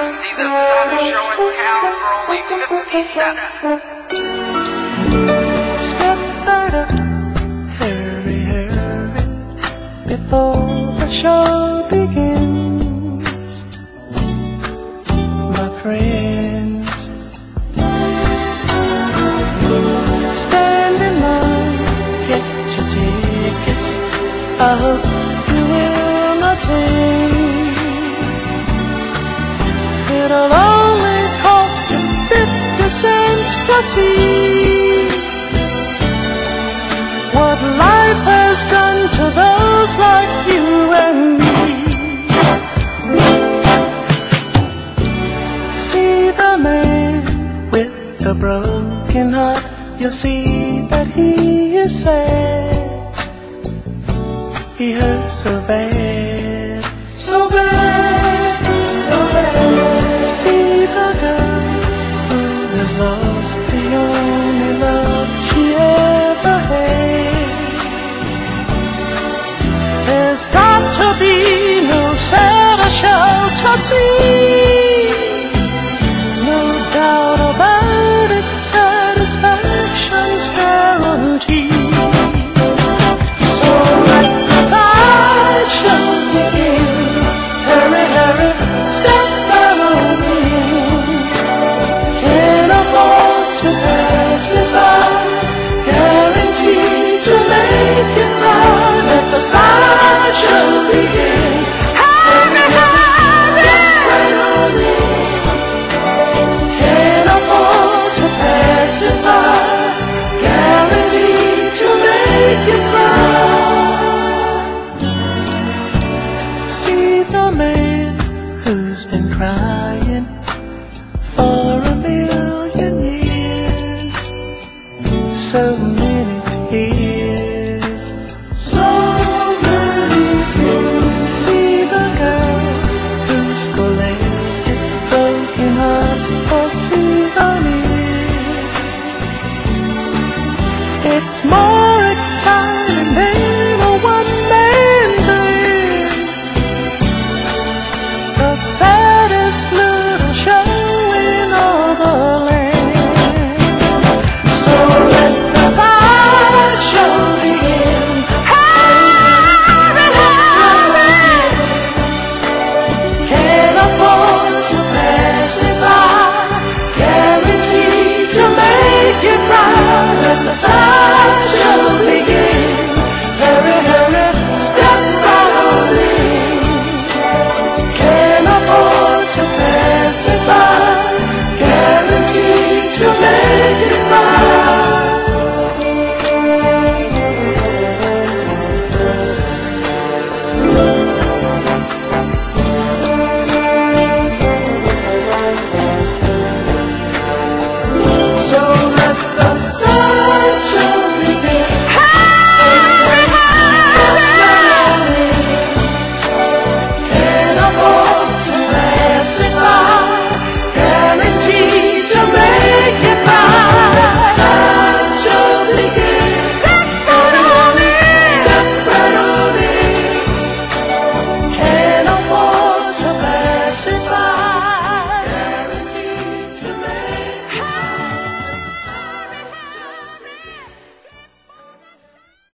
See the sun is showing town for only 50 cents. Step right up, hurry, hurry, before the show begins. My friends, stand in line, get your tickets. I hope you will attend. It'll only cost you 50 cents to see what life has done to those like you and me. See the man with the broken heart, you'll see that he is sad. He hurts so bad, so bad, so bad. See the girl who has lost the only love she ever had. There's got to be no sadder show to see. No doubt about it, satisfaction's guaranteed. So let the sideshow begin. Hurry, hurry, step right on in. Can't afford to pass it by. Guaranteed to make you cry. Let the sideshow begin. Hurry, hurry, step right on in. Can't afford to pass it by. Guaranteed to make you cry. See the man who's been crying for a million years. So